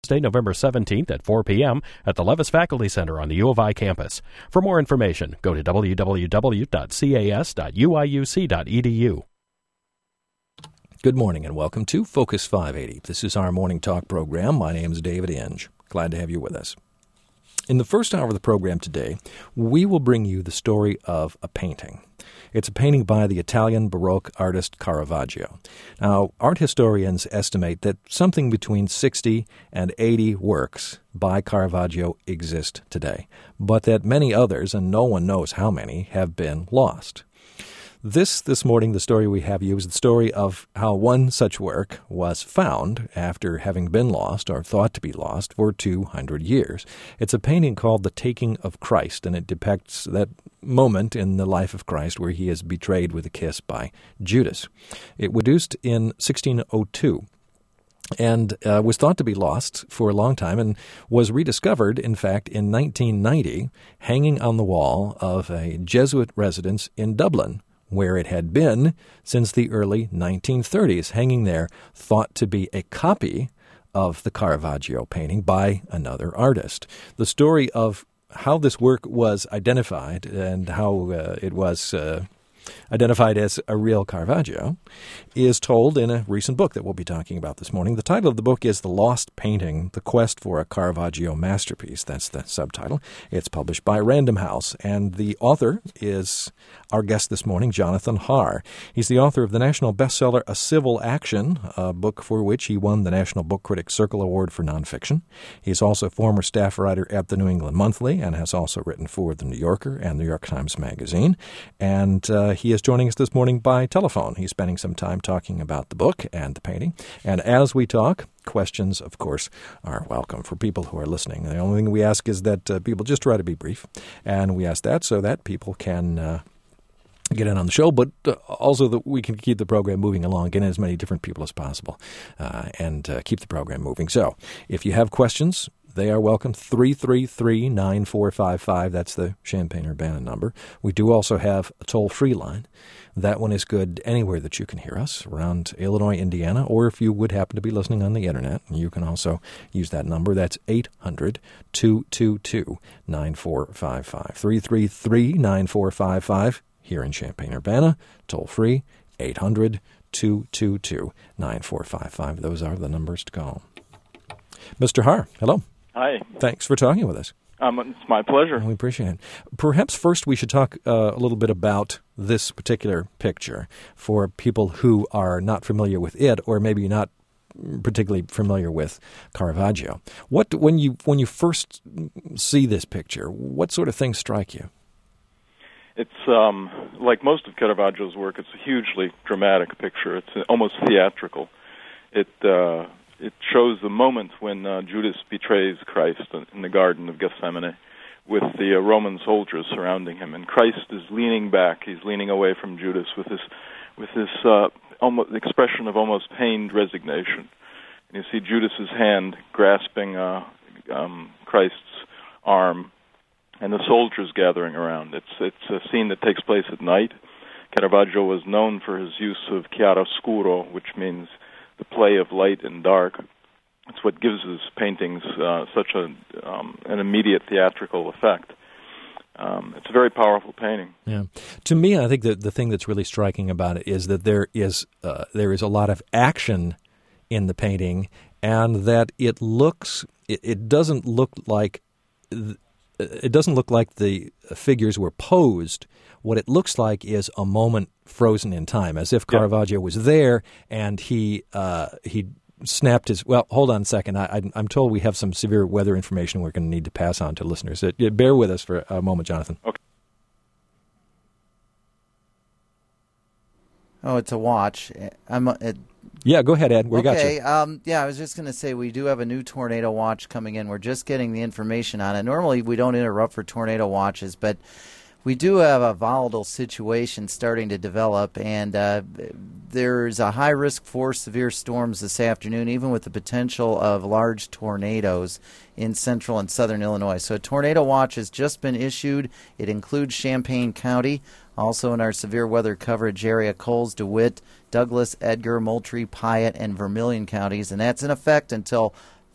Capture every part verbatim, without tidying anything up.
Thursday, November seventeenth at four p.m. at the Levis Faculty Center on the U of I campus. For more information, go to w w w dot c a s dot u i u c dot e d u. Good morning and welcome to Focus five eighty. This is our morning talk program. My name is David Inge. Glad to have you with us. In the first hour of the program today, we will bring you the story of a painting. It's a painting by the Italian Baroque artist Caravaggio. Now, art historians estimate that something between sixty and eighty works by Caravaggio exist today, but that many others, and no one knows how many, have been lost. This, this morning, the story we have you is the story of how one such work was found after having been lost, or thought to be lost, for two hundred years. It's a painting called The Taking of Christ, and it depicts that moment in the life of Christ where he is betrayed with a kiss by Judas. It was produced in sixteen oh two. And uh, was thought to be lost for a long time and was rediscovered, in fact, in nineteen ninety, hanging on the wall of a Jesuit residence in Dublin, where it had been since the early nineteen thirties, hanging there, thought to be a copy of the Caravaggio painting by another artist. The story of how this work was identified and how uh, it was uh, identified as a real Caravaggio is told in a recent book that we'll be talking about this morning. The title of the book is The Lost Painting, The Quest for a Caravaggio Masterpiece. That's the subtitle. It's published by Random House, and the author is our guest this morning, Jonathan Har. He's the author of the national bestseller A Civil Action, a book for which he won the National Book Critics Circle Award for Nonfiction. He's also a former staff writer at the New England Monthly and has also written for the New Yorker and New York Times Magazine. And uh, he is joining us this morning by telephone. He's spending some time talking about the book and the painting. And as we talk, questions, of course, are welcome for people who are listening. The only thing we ask is that uh, people just try to be brief. And we ask that so that people can uh, get in on the show, but uh, also that we can keep the program moving along, get in as many different people as possible, uh, and uh, keep the program moving. So if you have questions, they are welcome. three three three, nine four five five. That's the Champaign-Urbana number. We do also have a toll-free line. That one is good anywhere that you can hear us, around Illinois, Indiana, or if you would happen to be listening on the Internet, you can also use that number. That's eight hundred, two two two, nine four five five. three three three, nine four five five here in Champaign-Urbana. Toll-free, eight hundred, two two two, nine four five five. Those are the numbers to call. Mister Har, hello. Hi. Thanks for talking with us. Um, it's my pleasure. We appreciate it. Perhaps first we should talk uh, a little bit about this particular picture for people who are not familiar with it, or maybe not particularly familiar with Caravaggio. What when you when you first see this picture, what sort of things strike you? It's um, like most of Caravaggio's work. It's a hugely dramatic picture. It's almost theatrical. It uh, It shows the moment when uh, Judas betrays Christ in the Garden of Gethsemane with the uh, Roman soldiers surrounding him. And Christ is leaning back. He's leaning away from Judas with this with this uh, almost expression of almost pained resignation. And you see Judas's hand grasping uh, um, Christ's arm and the soldiers gathering around. It's, it's a scene that takes place at night. Caravaggio was known for his use of chiaroscuro, which means the play of light and dark. It's what gives his paintings uh, such a um, an immediate theatrical effect. Um, it's a very powerful painting. Yeah, to me, I think that the thing that's really striking about it is that there is uh, there is a lot of action in the painting, and that it looks it, it doesn't look like it doesn't look like the figures were posed. What it looks like is a moment frozen in time, as if Caravaggio yeah. was there and he uh, he snapped his... Well, hold on a second. I, I, I'm told we have some severe weather information we're going to need to pass on to listeners. Uh, bear with us for a moment, Jonathan. Okay. Oh, it's a watch. I'm. It, yeah, go ahead, Ed. We okay, got you. Okay. Um, yeah, I was just going to say we do have a new tornado watch coming in. We're just getting the information on it. Normally, we don't interrupt for tornado watches, but we do have a volatile situation starting to develop, and uh, there's a high risk for severe storms this afternoon, even with the potential of large tornadoes in central and southern Illinois. So a tornado watch has just been issued. It includes Champaign County. Also in our severe weather coverage area, Coles, DeWitt, Douglas, Edgar, Moultrie, Piatt, and Vermilion counties, and that's in effect until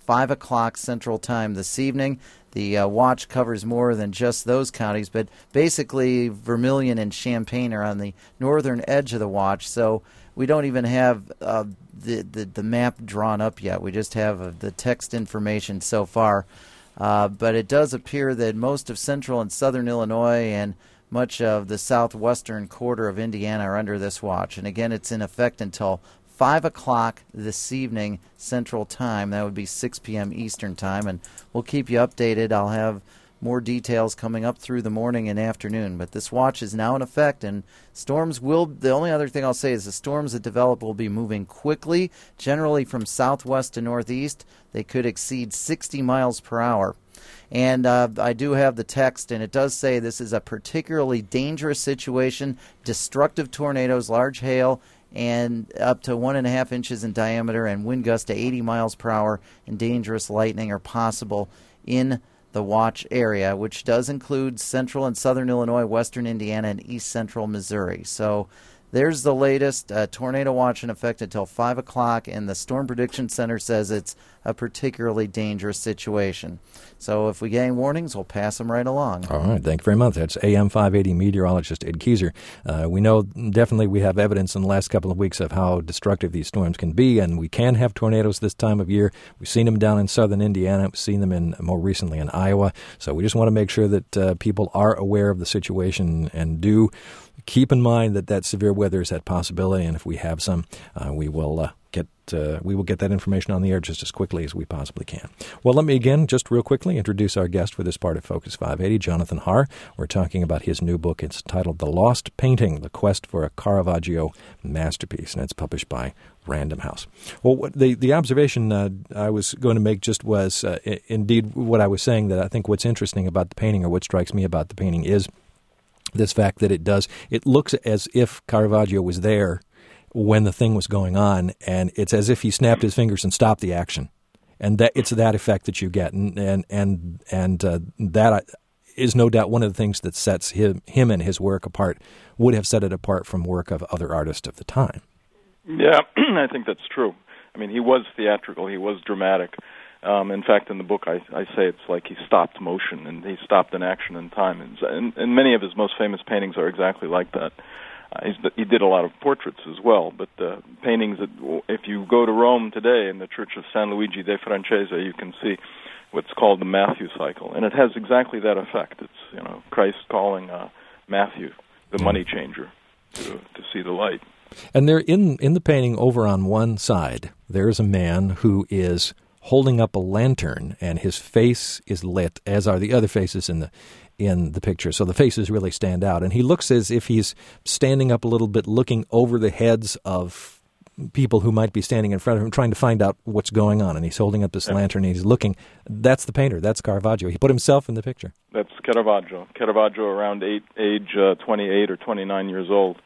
five o'clock Central Time this evening. The uh, watch covers more than just those counties, but basically Vermilion and Champaign are on the northern edge of the watch, so we don't even have uh, the, the, the map drawn up yet. We just have uh, the text information so far. Uh, but it does appear that most of central and southern Illinois and much of the southwestern quarter of Indiana are under this watch. And again, it's in effect until five o'clock this evening Central Time. That would be six p.m. Eastern Time. And we'll keep you updated. I'll have more details coming up through the morning and afternoon. But this watch is now in effect, and storms will, the only other thing I'll say is the storms that develop will be moving quickly, generally from southwest to northeast. They could exceed sixty miles per hour. And uh, I do have the text, and it does say this is a particularly dangerous situation, destructive tornadoes, large hail, and up to one and a half inches in diameter, and wind gusts to eighty miles per hour, and dangerous lightning are possible in the watch area, which does include central and southern Illinois, western Indiana, and east central Missouri. So there's the latest uh, tornado watch in effect until five o'clock, and the Storm Prediction Center says it's a particularly dangerous situation. So if we get any warnings, we'll pass them right along. All right, thank you very much. That's A M five eighty meteorologist Ed Kieser. Uh, we know definitely we have evidence in the last couple of weeks of how destructive these storms can be, and we can have tornadoes this time of year. We've seen them down in southern Indiana. We've seen them in more recently in Iowa. So we just want to make sure that uh, people are aware of the situation and do keep in mind that that severe weather is that possibility, and if we have some, uh, we will uh, get uh, we will get that information on the air just as quickly as we possibly can. Well, let me again, just real quickly, introduce our guest for this part of Focus five eighty, Jonathan Har. We're talking about his new book. It's titled The Lost Painting, The Quest for a Caravaggio Masterpiece, and it's published by Random House. Well, what the, the observation uh, I was going to make just was uh, I- indeed what I was saying, that I think what's interesting about the painting, or what strikes me about the painting, is this fact that it does, it looks as if Caravaggio was there when the thing was going on, and it's as if he snapped his fingers and stopped the action. And that it's that effect that you get, and and and, and uh, that is no doubt one of the things that sets him, him and his work apart, would have set it apart from work of other artists of the time. Yeah, I think that's true. I mean, he was theatrical, he was dramatic. Um, in fact, in the book, I, I say it's like he stopped motion, and he stopped an action in time. And, and, and many of his most famous paintings are exactly like that. Uh, he's, he did a lot of portraits as well, but uh, paintings that, if you go to Rome today in the Church of San Luigi de Francese, you can see what's called the Matthew cycle, and it has exactly that effect. It's, you know, Christ calling uh, Matthew, the money changer, to, to see the light. And there, in in the painting, over on one side, there's a man who is holding up a lantern, and his face is lit, as are the other faces in the in the picture. So the faces really stand out. And he looks as if he's standing up a little bit, looking over the heads of people who might be standing in front of him, trying to find out what's going on. And he's holding up this lantern, and he's looking. That's the painter. That's Caravaggio. He put himself in the picture. That's Caravaggio. Caravaggio around eight, age uh, twenty-eight or twenty-nine years old.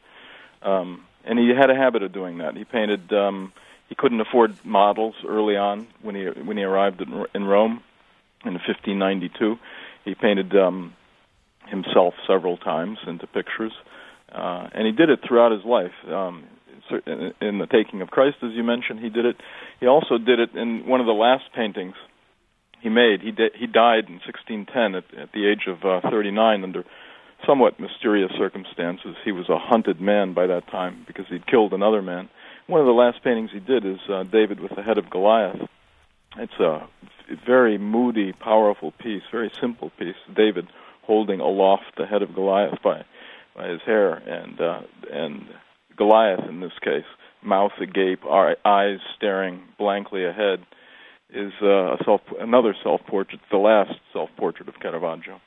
Um, and he had a habit of doing that. He painted... Um, He couldn't afford models early on when he when he arrived in, in Rome in fifteen ninety-two. He painted um, himself several times into pictures, uh, and he did it throughout his life. Um, in the Taking of Christ, as you mentioned, he did it. He also did it in one of the last paintings he made. He di- he died in sixteen ten at, at the age of uh, thirty-nine under somewhat mysterious circumstances. He was a hunted man by that time because he'd killed another man. One of the last paintings he did is uh, David with the head of Goliath. It's a very moody, powerful piece, very simple piece. David holding aloft the head of Goliath by, by his hair, and uh, and Goliath, in this case, mouth agape, eyes staring blankly ahead, is uh, a self, another self-portrait, the last self-portrait of Caravaggio.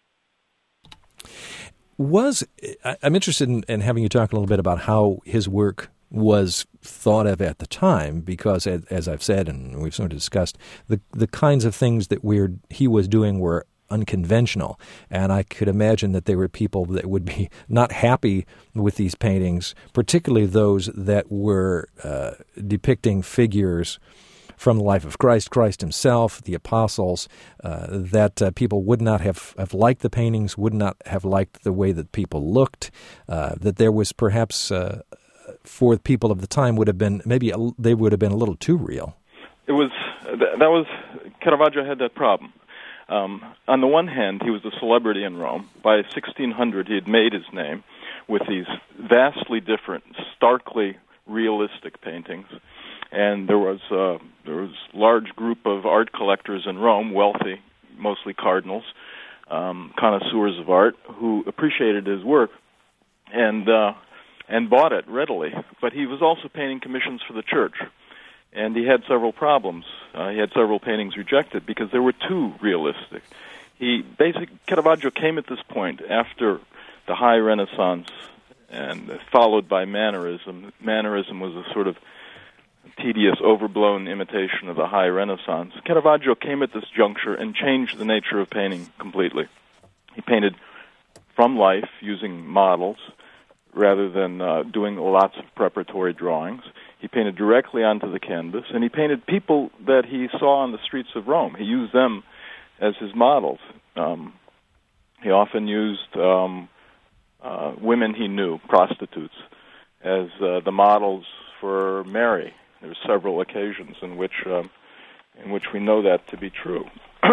Was I'm interested in, in having you talk a little bit about how his work was thought of at the time, because as, as I've said and we've sort of discussed, the the kinds of things that we're he was doing were unconventional, and I could imagine that there were people that would be not happy with these paintings, particularly those that were uh, depicting figures from the life of Christ, Christ himself, the apostles, uh, that uh, people would not have, have liked the paintings, would not have liked the way that people looked, uh, that there was perhaps, uh, for people of the time, would have been, maybe a, they would have been a little too real. it was that was Caravaggio had that problem. Um, on the one hand, he was a celebrity in Rome. By sixteen hundred, he had made his name with these vastly different, starkly realistic paintings, and there was uh, there was a large group of art collectors in Rome, wealthy, mostly cardinals, um, connoisseurs of art, who appreciated his work and uh, and bought it readily. But he was also painting commissions for the church, and he had several problems. Uh, he had several paintings rejected because they were too realistic. He basic Caravaggio came at this point after the High Renaissance, and followed by Mannerism. Mannerism was a sort of tedious, overblown imitation of the High Renaissance. Caravaggio came at this juncture and changed the nature of painting completely. He painted from life using models rather than uh, doing lots of preparatory drawings. He painted directly onto the canvas, and he painted people that he saw on the streets of Rome. He used them as his models. Um, he often used um, uh, women he knew, prostitutes, as uh, the models for Mary. There's several occasions in which um, in which we know that to be true.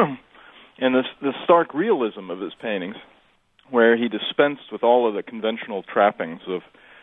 And this, this stark realism of his paintings, where he dispensed with all of the conventional trappings of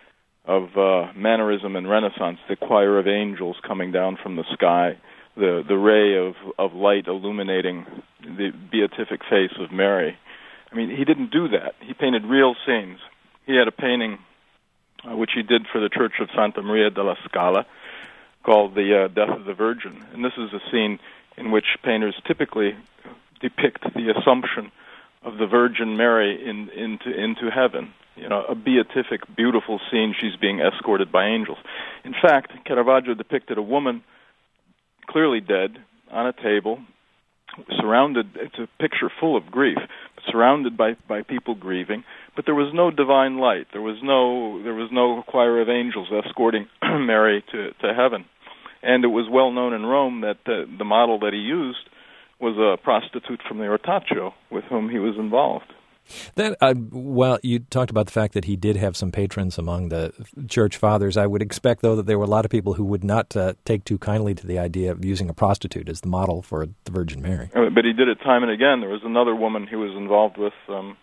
of uh, Mannerism and Renaissance, the choir of angels coming down from the sky, the the ray of, of light illuminating the beatific face of Mary. I mean, he didn't do that. He painted real scenes. He had a painting uh, which he did for the Church of Santa Maria della Scala called The uh, Death of the Virgin. And this is a scene in which painters typically depict the Assumption of the Virgin Mary in, into into heaven. You know, a beatific, beautiful scene. She's being escorted by angels. In fact, Caravaggio depicted a woman clearly dead on a table, surrounded. It's a picture full of grief, surrounded by, by people grieving. But there was no divine light. There was no there was no choir of angels escorting Mary to, to heaven. And it was well known in Rome that uh, the model that he used was a prostitute from the Ortaccio with whom he was involved. That, uh, well, you talked about the fact that he did have some patrons among the church fathers. I would expect, though, that there were a lot of people who would not uh, take too kindly to the idea of using a prostitute as the model for the Virgin Mary. But he did it time and again. There was another woman he was involved with um,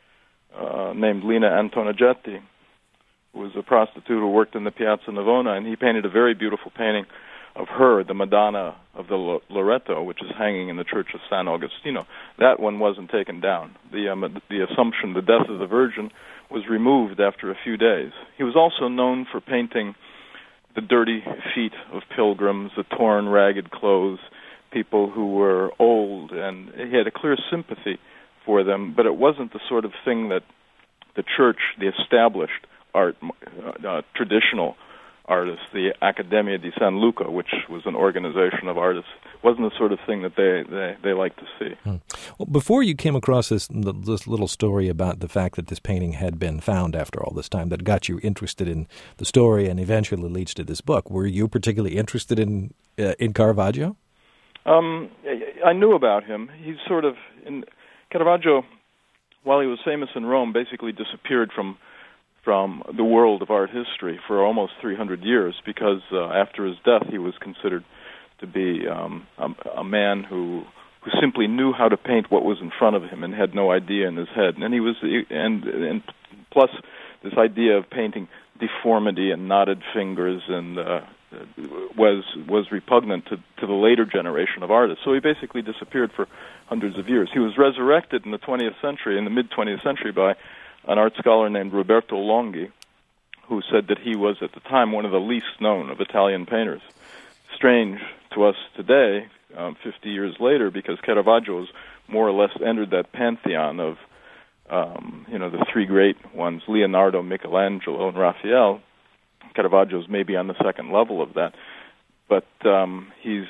uh, named Lina Antonigetti, who was a prostitute who worked in the Piazza Navona, and he painted a very beautiful painting of her, the Madonna of the Loreto, which is hanging in the Church of San Agostino. That one wasn't taken down. The um, the Assumption, the Death of the Virgin, was removed after a few days. He was also known for painting the dirty feet of pilgrims, the torn, ragged clothes, people who were old, and he had a clear sympathy for them, but it wasn't the sort of thing that the church, the established art, uh, uh, traditional artists, the Accademia di San Luca, which was an organization of artists, wasn't the sort of thing that they, they, they liked to see. Hmm. Well, before you came across this this little story about the fact that this painting had been found after all this time that got you interested in the story and eventually leads to this book, were you particularly interested in uh, in Caravaggio? Um, I knew about him. He's sort of, in Caravaggio, while he was famous in Rome, basically disappeared from from the world of art history for almost three hundred years, because uh, after his death he was considered to be um, a, a man who who simply knew how to paint what was in front of him and had no idea in his head. And he was, and and plus this idea of painting deformity and knotted fingers and uh, was was repugnant to, to the later generation of artists. So he basically disappeared for hundreds of years. He was resurrected in the twentieth century, in the mid twentieth century, by an art scholar named Roberto Longhi, who said that he was at the time one of the least known of Italian painters. Strange to us today, um, fifty years later, because Caravaggio has more or less entered that pantheon of, um, you know, the three great ones, Leonardo, Michelangelo, and Raphael. Caravaggio's maybe on the second level of that, but um, he's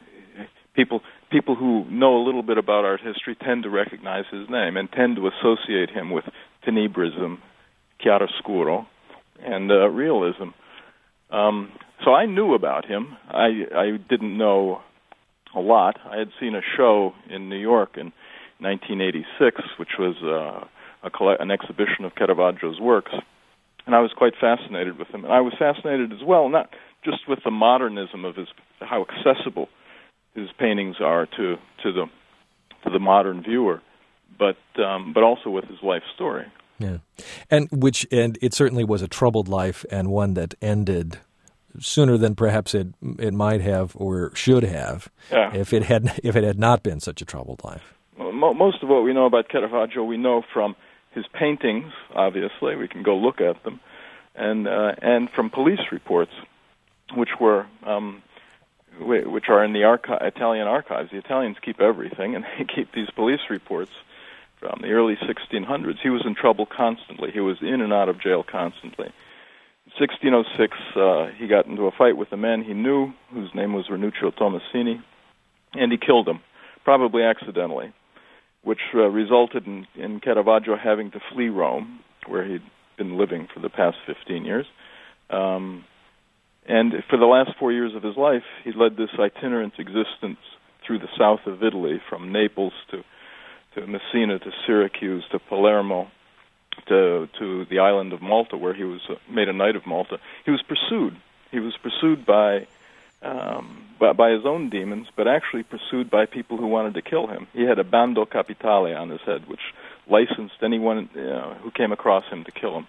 people people who know a little bit about art history tend to recognize his name and tend to associate him with tenebrism, chiaroscuro, and uh, realism. Um, so I knew about him. I, I didn't know a lot. I had seen a show in New York in nineteen eighty-six, which was uh, a coll- an exhibition of Caravaggio's works, and I was quite fascinated with him. And I was fascinated as well, not just with the modernism of his, how accessible his paintings are to to the to the modern viewer, but um, but also with his life story. Yeah, and which and it certainly was a troubled life, and one that ended sooner than perhaps it it might have or should have yeah. if it had if it had not been such a troubled life. Well, mo- most of what we know about Caravaggio we know from his paintings. Obviously, we can go look at them, and uh, and from police reports, which were um, which are in the archi- Italian archives. The Italians keep everything, and they keep these police reports from the early sixteen hundreds. He was in trouble constantly. He was in and out of jail constantly. In sixteen oh six, uh, he got into a fight with a man he knew, whose name was Ranuccio Tomasini, and he killed him, probably accidentally, which uh, resulted in, in Caravaggio having to flee Rome, where he'd been living for the past fifteen years. Um, and for the last four years of his life, he led this itinerant existence through the south of Italy, from Naples to to Messina, to Syracuse, to Palermo, to to the island of Malta, where he was uh, made a knight of Malta. He was pursued. He was pursued by, um, by by his own demons, but actually pursued by people who wanted to kill him. He had a bando capitale on his head, which licensed anyone uh, who came across him to kill him.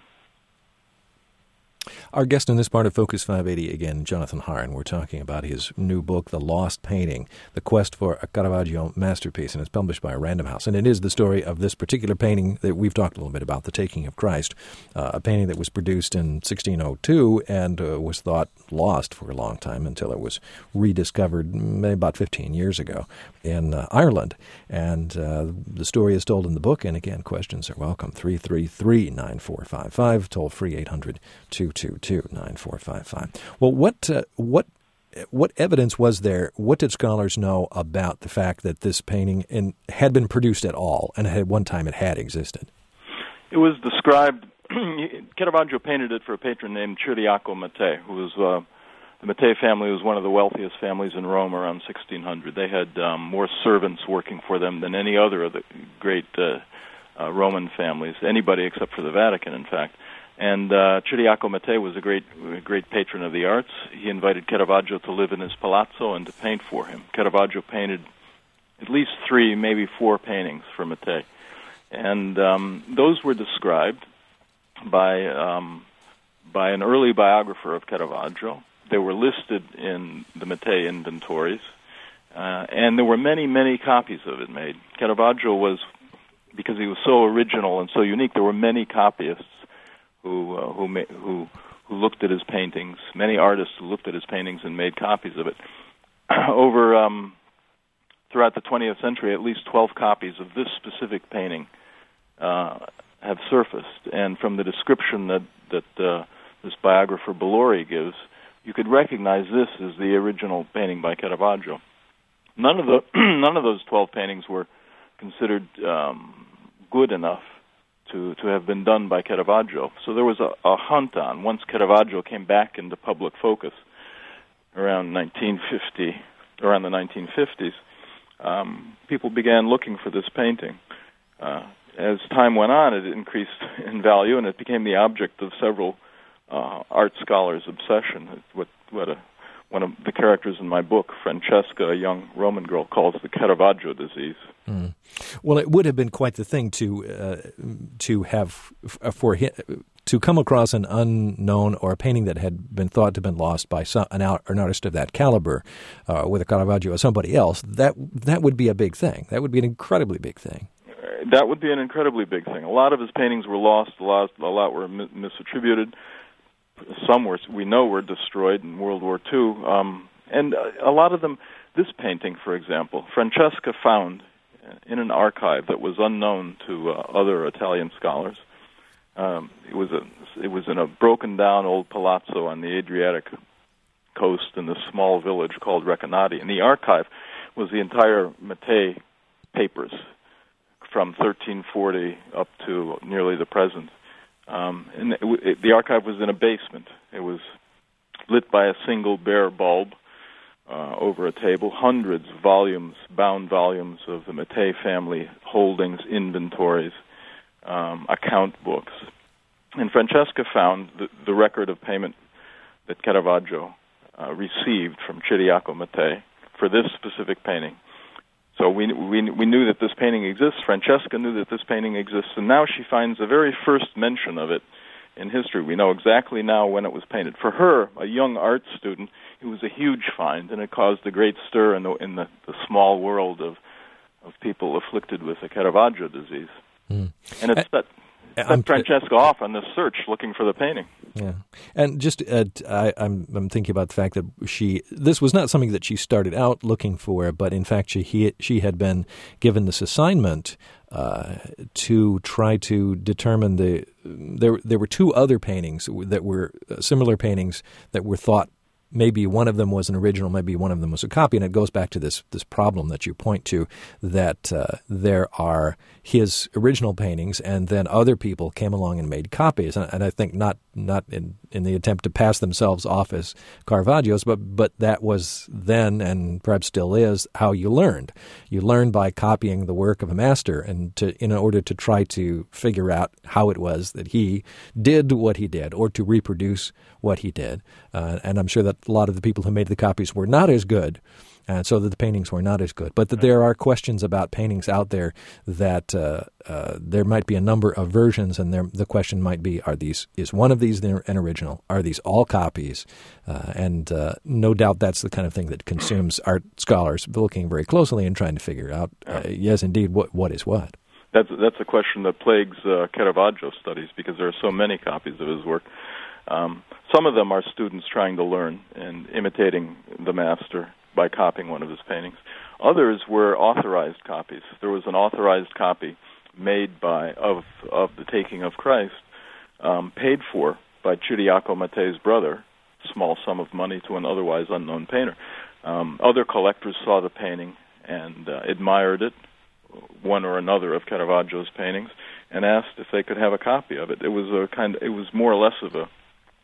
Our guest in this part of Focus five eighty, again, Jonathan Harn. We're talking about his new book, The Lost Painting, The Quest for a Caravaggio Masterpiece, and it's published by Random House. And it is the story of this particular painting that we've talked a little bit about, The Taking of Christ, uh, a painting that was produced in sixteen oh two and uh, was thought lost for a long time until it was rediscovered maybe about fifteen years ago in uh, Ireland. And uh, the story is told in the book, and again, questions are welcome. three three three, nine four five five, toll free eight hundred, two two two, nine four five five. Well, what uh, what what evidence was there? What did scholars know about the fact that this painting in, had been produced at all, and at one time it had existed? It was described. Caravaggio painted it for a patron named Ciriaco Mattei, who was uh, the Mattei family was one of the wealthiest families in Rome around sixteen hundred. They had um, more servants working for them than any other of the great uh, uh, Roman families, anybody except for the Vatican, in fact. And uh, Ciriaco Mattei was a great, a great patron of the arts. He invited Caravaggio to live in his palazzo and to paint for him. Caravaggio painted at least three, maybe four paintings for Mattei, and um, those were described by um, by an early biographer of Caravaggio. They were listed in the Mattei inventories, uh, and there were many, many copies of it made. Caravaggio was, because he was so original and so unique, there were many copyists who uh, who, ma- who who looked at his paintings, many artists who looked at his paintings and made copies of it. Over um, throughout the twentieth century, at least twelve copies of this specific painting uh, have surfaced, and from the description that that uh, this biographer Bellori gives, you could recognize this as the original painting by Caravaggio. None of the none of those twelve paintings were considered um, good enough to, to have been done by Caravaggio. So there was a, a hunt on. Once Caravaggio came back into public focus around nineteen fifty, around the nineteen fifties, um, people began looking for this painting. Uh, as time went on, it increased in value, and it became the object of several uh, art scholars' obsession. It's what, what a, one of the characters in my book, Francesca, a young Roman girl, calls the Caravaggio disease. Mm. Well, it would have been quite the thing to uh, to have for him, to come across an unknown or a painting that had been thought to have been lost by some, an, art, an artist of that caliber, uh, with a Caravaggio or somebody else. That that would be a big thing. That would be an incredibly big thing. That would be an incredibly big thing. A lot of his paintings were lost. A lot, a lot were mis- misattributed. Some were, we know, were destroyed in World War Two. Um, and a lot of them, this painting, for example, Francesca found in an archive that was unknown to uh, other Italian scholars. Um, it was a, it was in a broken-down old palazzo on the Adriatic coast in this small village called Recanati. And the archive was the entire Mattei papers from thirteen forty up to nearly the present. Um, and it, it, the archive was in a basement. It was lit by a single bare bulb uh, over a table. Hundreds of volumes, bound volumes of the Mattei family holdings, inventories, um, account books. And Francesca found the, the record of payment that Caravaggio uh, received from Ciriaco Mattei for this specific painting. So we, we we knew that this painting exists. Francesca knew that this painting exists, and now she finds the very first mention of it in history. We know exactly now when it was painted. For her, a young art student, it was a huge find, and it caused a great stir in the in the, the small world of of people afflicted with the Caravaggio disease. Mm. And it's that. Set Francesca off on this search looking for the painting. Yeah, and just uh, I, I'm I'm thinking about the fact that she this was not something that she started out looking for, but in fact she he, she had been given this assignment uh, to try to determine the there there were two other paintings that were uh, similar paintings that were thought. Maybe one of them was an original, maybe one of them was a copy, and it goes back to this this problem that you point to, that uh, there are his original paintings, and then other people came along and made copies, and, and I think not not in, in the attempt to pass themselves off as Caravaggio's, but but that was then, and perhaps still is, how you learned. You learned by copying the work of a master, and to in order to try to figure out how it was that he did what he did, or to reproduce what he did, uh, and I'm sure that a lot of the people who made the copies were not as good, and so that the paintings were not as good. But that there are questions about paintings out there that uh, uh, there might be a number of versions, and there, the question might be: Are these is one of these an original? Are these all copies? Uh, and uh, no doubt that's the kind of thing that consumes art scholars looking very closely and trying to figure out, uh, yes, indeed, what what is what. That's that's a question that plagues uh, Caravaggio studies, because there are so many copies of his work. Um, some of them are students trying to learn and imitating the master by copying one of his paintings. Others were authorized copies. There was an authorized copy made by of of the Taking of Christ, um, paid for by Ciriaco Matte's brother, small sum of money to an otherwise unknown painter. Um, other collectors saw the painting and uh, admired it, one or another of Caravaggio's paintings, and asked if they could have a copy of it. It was a kind of, it was more or less of a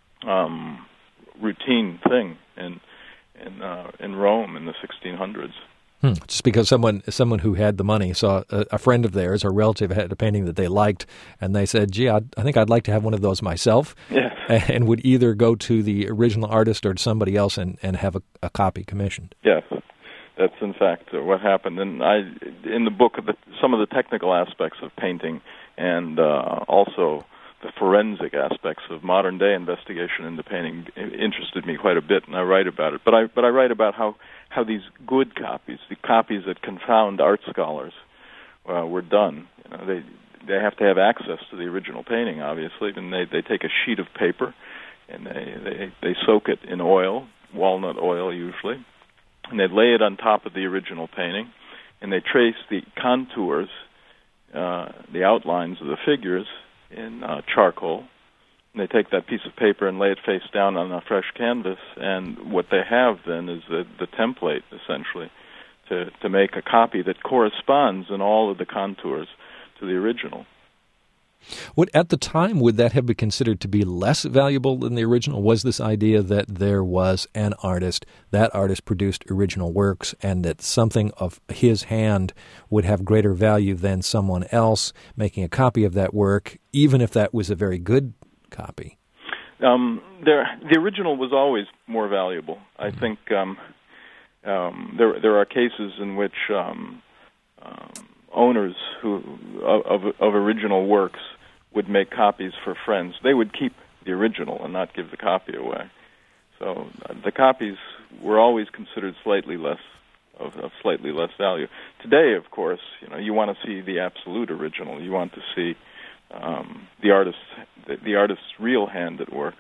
Um, routine thing in in uh, in Rome in the sixteen hundreds. Hmm. Just because someone someone who had the money saw a, a friend of theirs or relative had a painting that they liked, and they said, "Gee, I'd, I think I'd like to have one of those myself." Yes. And would either go to the original artist or to somebody else and, and have a, a copy commissioned. Yes, that's in fact what happened. And I, in the book, the, some of the technical aspects of painting, and uh, also the forensic aspects of modern-day investigation into painting interested me quite a bit, and I write about it. But I but I write about how, how these good copies, the copies that confound art scholars, uh, were done. You know, they they have to have access to the original painting, obviously, and they, they take a sheet of paper and they, they they soak it in oil, walnut oil usually, and they lay it on top of the original painting, and they trace the contours, uh, the outlines of the figures in uh, charcoal. And they take that piece of paper and lay it face down on a fresh canvas, and what they have then is the, the template, essentially, to, to make a copy that corresponds in all of the contours to the original. What, at the time, would that have been considered to be less valuable than the original? Was this idea that there was an artist, that artist produced original works, and that something of his hand would have greater value than someone else making a copy of that work, even if that was a very good copy? Um, there, the original was always more valuable. I mm-hmm. think um, um, there there are cases in which um, um, owners who of, of original works would make copies for friends. They would keep the original and not give the copy away. So uh, the copies were always considered slightly less of, of slightly less value. Today, of course, you know, you want to see the absolute original. You want to see um, the artist's the, the artist's real hand at work.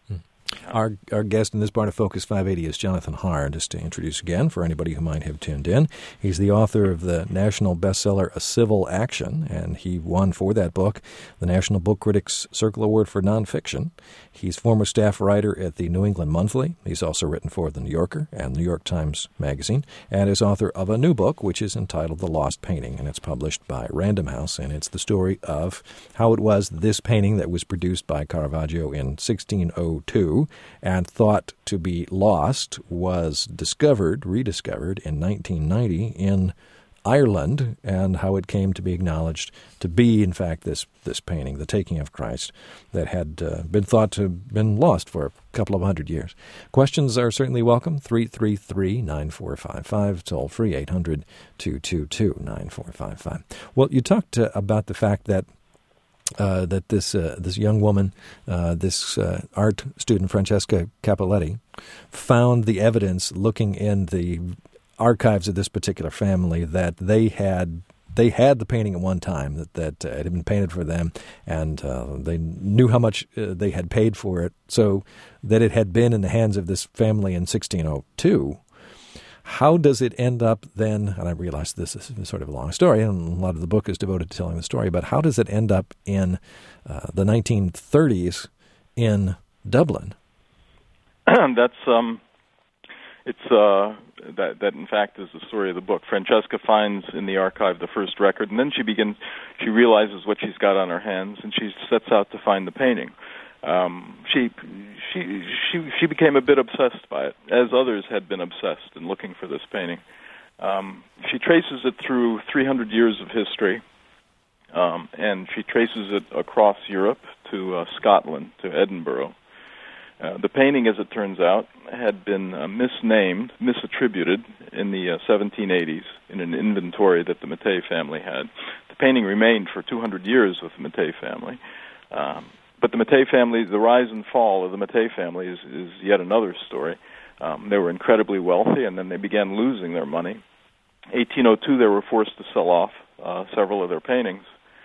Our our guest in this part of Focus five eighty is Jonathan Haar. Just to introduce again for anybody who might have tuned in, he's the author of the national bestseller A Civil Action, and he won for that book the National Book Critics Circle Award for Nonfiction. He's former staff writer at the New England Monthly. He's also written for The New Yorker and New York Times Magazine, and is author of a new book which is entitled The Lost Painting, and it's published by Random House, and it's the story of how it was this painting that was produced by Caravaggio in sixteen oh two and thought to be lost was discovered, rediscovered in nineteen ninety in Ireland and how it came to be acknowledged to be, in fact, this this painting, The Taking of Christ, that had uh, been thought to have been lost for a couple of hundred years. Questions are certainly welcome. three three three, nine four five five, toll free, eight hundred, two two two, nine four five five. Well, you talked uh, about the fact that uh, that this uh, this young woman, uh, this uh, art student, Francesca Cappelletti, found the evidence looking in the archives of this particular family that they had they had the painting at one time, that that uh, it had been painted for them, and uh, they knew how much uh, they had paid for it, so that it had been in the hands of this family in sixteen oh two. How does it end up then, and I realize this is sort of a long story, and a lot of the book is devoted to telling the story, but how does it end up in uh, the nineteen thirties in Dublin? That's um, it's uh, that that in fact is the story of the book. Francesca finds in the archive the first record, and then she begins. She realizes what she's got on her hands, and she sets out to find the painting. Um, she she she she became a bit obsessed by it, as others had been obsessed in looking for this painting. Um, she traces it through three hundred years of history, um, and she traces it across Europe to uh, Scotland, to Edinburgh. Uh, the painting, as it turns out, had been uh, misnamed, misattributed in the uh, seventeen eighties in an inventory that the Mattei family had. The painting remained for two hundred years with the Mattei family. Um, but the Mattei family, the rise and fall of the Mattei family is, is yet another story. Um, they were incredibly wealthy, and then they began losing their money. eighteen oh two, they were forced to sell off uh, several of their paintings.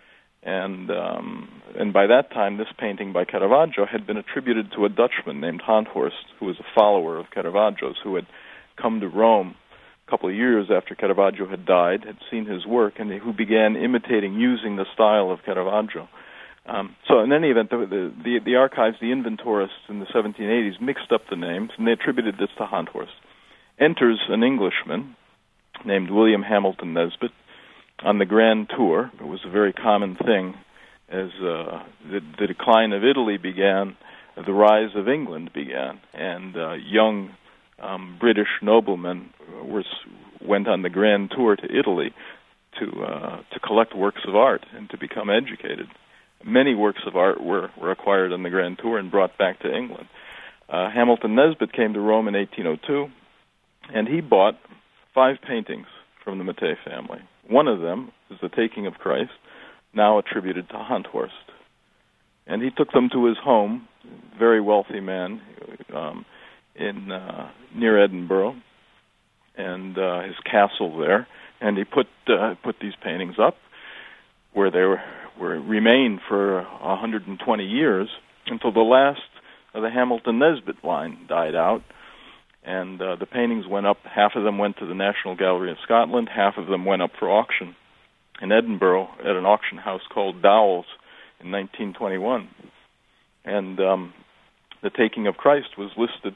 And um, and by that time, this painting by Caravaggio had been attributed to a Dutchman named Honthorst, who was a follower of Caravaggio's, who had come to Rome a couple of years after Caravaggio had died, had seen his work, and who began imitating, using the style of Caravaggio. Um, so in any event, the, the, the, the archives, the inventorists in the seventeen eighties mixed up the names, and they attributed this to Honthorst. Enters an Englishman named William Hamilton Nesbitt, on the Grand Tour. It was a very common thing. As uh, the, the decline of Italy began, the rise of England began, and uh, young um, British noblemen were, went on the Grand Tour to Italy to uh, to collect works of art and to become educated. Many works of art were, were acquired on the Grand Tour and brought back to England. Uh, Hamilton Nesbitt came to Rome in eighteen oh two, and he bought five paintings from the Mattei family. One of them is The Taking of Christ, now attributed to Honthorst. And he took them to his home, very wealthy man, um, in uh, near Edinburgh, and uh, his castle there. And he put uh, put these paintings up, where they were, were remained for one hundred twenty years, until the last of the Hamilton Nesbitt line died out. And uh, the paintings went up. Half of them went to the National Gallery of Scotland. Half of them went up for auction in Edinburgh at an auction house called Dowell's in nineteen twenty-one. And um, The Taking of Christ was listed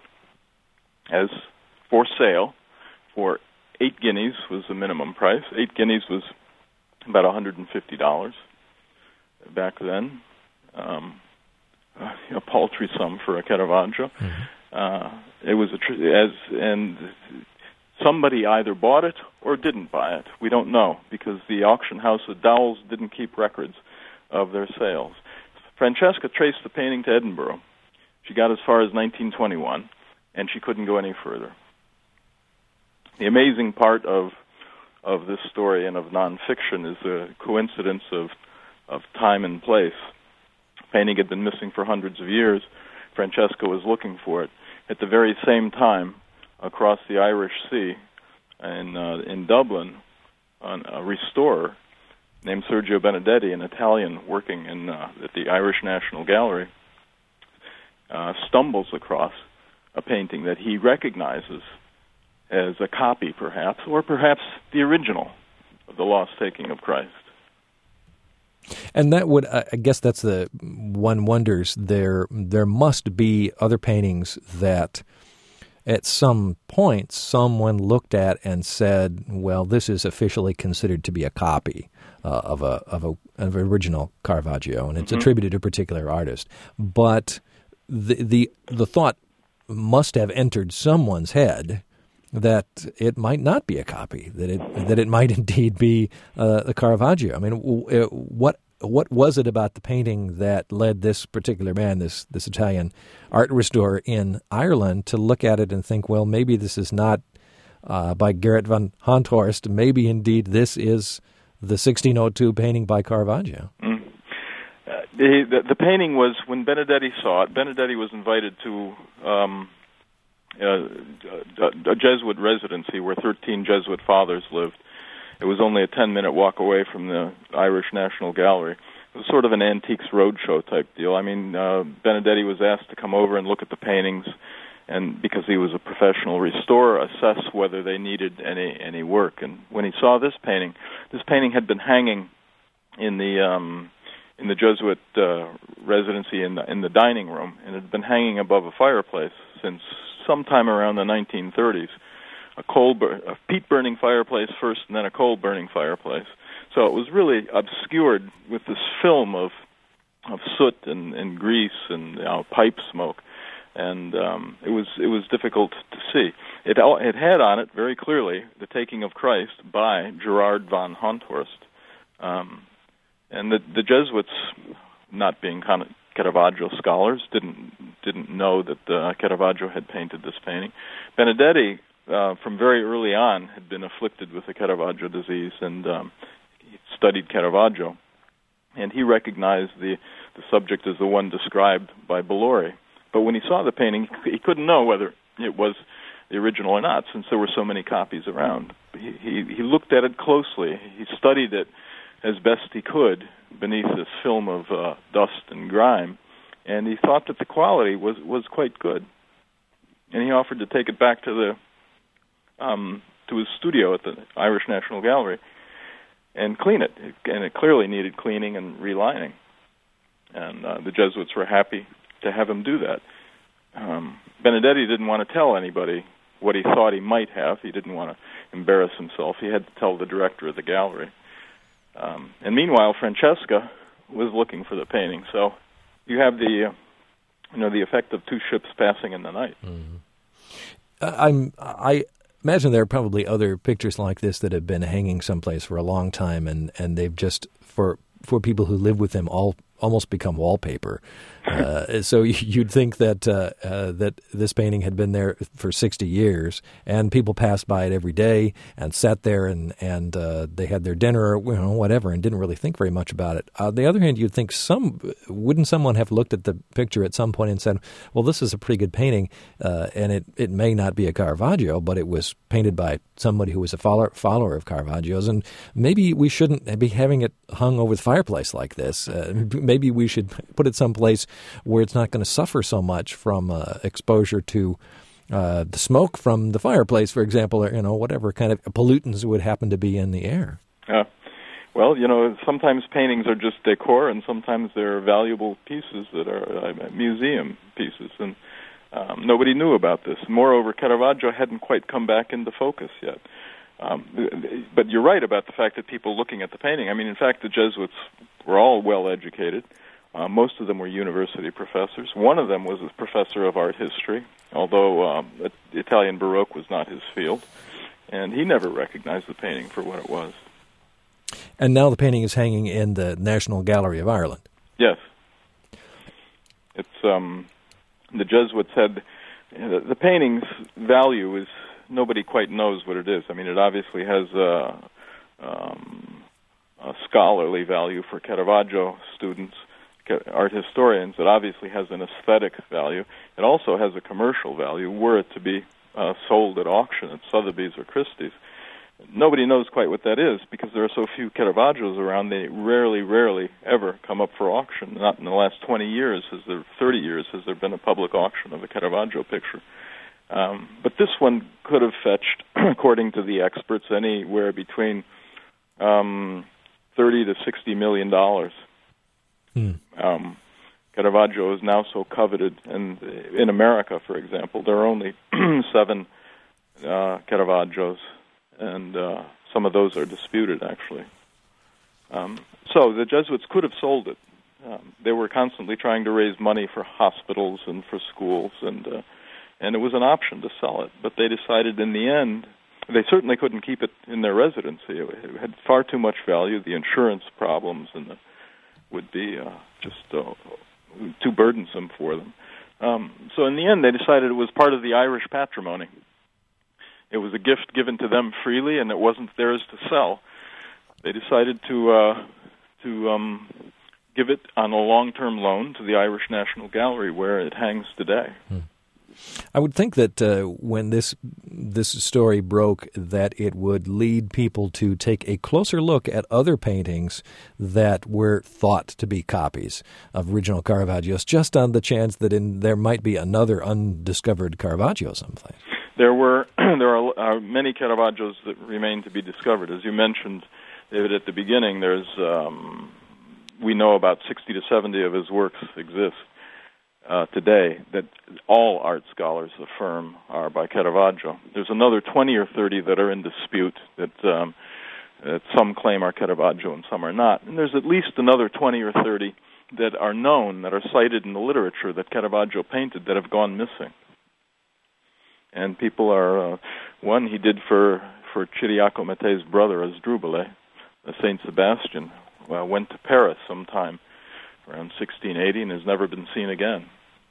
as for sale for eight guineas was the minimum price. Eight guineas was about one hundred fifty dollars back then. Um, a paltry sum for a Caravaggio. Mm-hmm. Uh, it was a tr- as and somebody either bought it or didn't buy it. We don't know, because the auction house at Dowell's didn't keep records of their sales. Francesca traced the painting to Edinburgh. She got as far as nineteen twenty-one, and she couldn't go any further. The amazing part of of this story and of nonfiction is the coincidence of of time and place. The painting had been missing for hundreds of years. Francesca was looking for it. At the very same time, across the Irish Sea in uh, in Dublin, an, a restorer named Sergio Benedetti, an Italian working in uh, at the Irish National Gallery, uh, stumbles across a painting that he recognizes as a copy, perhaps, or perhaps the original of The Lost Taking of Christ. And that would, I guess that's the, one wonders, there there must be other paintings that at some point someone looked at and said, well, this is officially considered to be a copy uh, of a of a of an original Caravaggio, and it's mm-hmm. attributed to a particular artist. But the, the the thought must have entered someone's head that it might not be a copy, that it that it might indeed be uh, the Caravaggio. I mean, w- what what was it about the painting that led this particular man, this this Italian art restorer in Ireland, to look at it and think, well, maybe this is not uh, by Gerrit van Honthorst. Maybe indeed this is the sixteen oh two painting by Caravaggio. Mm. Uh, the, the the painting was, when Benedetti saw it, Benedetti was invited to um, uh, a, a Jesuit residency where thirteen Jesuit fathers lived. It was only a ten-minute walk away from the Irish National Gallery. It was sort of an antiques roadshow type deal. I mean, uh, Benedetti was asked to come over and look at the paintings, and because he was a professional restorer, assess whether they needed any any work. And when he saw this painting, this painting had been hanging in the um, in the Jesuit uh, residency in the in the dining room, and it had been hanging above a fireplace since sometime around the nineteen thirties. A coal, bur- a peat-burning fireplace first, and then a coal-burning fireplace. So it was really obscured with this film of of soot and, and grease and you know, pipe smoke, and um, it was it was difficult to see. It it had on it very clearly the Taking of Christ by Gerard van Honthorst, um, and the the Jesuits, not being kind of Caravaggio scholars, didn't didn't know that uh, Caravaggio had painted this painting. Benedetti, Uh, from very early on, had been afflicted with the Caravaggio disease, and um, he studied Caravaggio, and he recognized the, the subject as the one described by Bellori. But when he saw the painting, he couldn't know whether it was the original or not, since there were so many copies around. He, he, he looked at it closely. He studied it as best he could beneath this film of uh, dust and grime, and he thought that the quality was, was quite good. And he offered to take it back to the Um, to his studio at the Irish National Gallery and clean it. And it clearly needed cleaning and relining. And uh, the Jesuits were happy to have him do that. Um, Benedetti didn't want to tell anybody what he thought he might have. He didn't want to embarrass himself. He had to tell the director of the gallery. Um, and meanwhile, Francesca was looking for the painting. So you have the, uh, you know, the effect of two ships passing in the night. Mm. Uh, I'm I. imagine there are probably other pictures like this that have been hanging someplace for a long time, and, and they've just, for for people who live with them, all almost become wallpaper. Uh, so you'd think that uh, uh, that this painting had been there for sixty years, and people passed by it every day and sat there and and uh, they had their dinner or you know, whatever, and didn't really think very much about it. On the other hand, you'd think some wouldn't someone have looked at the picture at some point and said, "Well, this is a pretty good painting, uh, and it, it may not be a Caravaggio, but it was painted by somebody who was a follower follower of Caravaggio's, and maybe we shouldn't be having it hung over the fireplace like this. Uh, maybe we should put it someplace where it's not going to suffer so much from uh, exposure to uh, the smoke from the fireplace, for example, or you know whatever kind of pollutants would happen to be in the air." Uh, well, you know, sometimes paintings are just decor, and sometimes they're valuable pieces that are uh, museum pieces, and um, nobody knew about this. Moreover, Caravaggio hadn't quite come back into focus yet. Um, but you're right about the fact that people looking at the painting, I mean, in fact, the Jesuits were all well-educated. Uh, most of them were university professors. One of them was a professor of art history, although um, Italian Baroque was not his field, and he never recognized the painting for what it was. And now the painting is hanging in the National Gallery of Ireland. Yes. It's um, the Jesuits had, the, the painting's value is, nobody quite knows what it is. I mean, it obviously has a, um, a scholarly value for Caravaggio students, art historians. It obviously has an aesthetic value. It also has a commercial value, were it to be uh, sold at auction at Sotheby's or Christie's. Nobody knows quite what that is because there are so few Caravaggios around. They rarely, rarely ever come up for auction. Not in the last twenty years, has there, thirty years, has there been a public auction of a Caravaggio picture. Um, but this one could have fetched, according to the experts, anywhere between um, thirty to sixty million dollars. Hmm. Um, Caravaggio is now so coveted, and in America, for example, there are only seven uh, Caravaggios, and uh, some of those are disputed, actually. Um, so the Jesuits could have sold it. Um, they were constantly trying to raise money for hospitals and for schools, and uh, and it was an option to sell it. But they decided in the end, they certainly couldn't keep it in their residency. It had far too much value. The insurance problems and the, would be uh, just uh, too burdensome for them. Um, so in the end, they decided it was part of the Irish patrimony. It was a gift given to them freely, and it wasn't theirs to sell. They decided to uh, to um, give it on a long-term loan to the Irish National Gallery, where it hangs today. Hmm. I would think that uh, when this this story broke, that it would lead people to take a closer look at other paintings that were thought to be copies of original Caravaggios, just on the chance that in there might be another undiscovered Caravaggio someplace. There were there are uh, many Caravaggios that remain to be discovered. As you mentioned, David, at the beginning, there's um, we know about sixty to seventy of his works exist uh, today that all art scholars affirm are by Caravaggio. There's another twenty or thirty that are in dispute, that, um, that some claim are Caravaggio and some are not. And there's at least another twenty or thirty that are known, that are cited in the literature that Caravaggio painted, that have gone missing. And people are, uh, one he did for, for Ciriaco Matte's brother, Asdrubale, uh, Saint Sebastian, uh, went to Paris sometime around sixteen eighty and has never been seen again.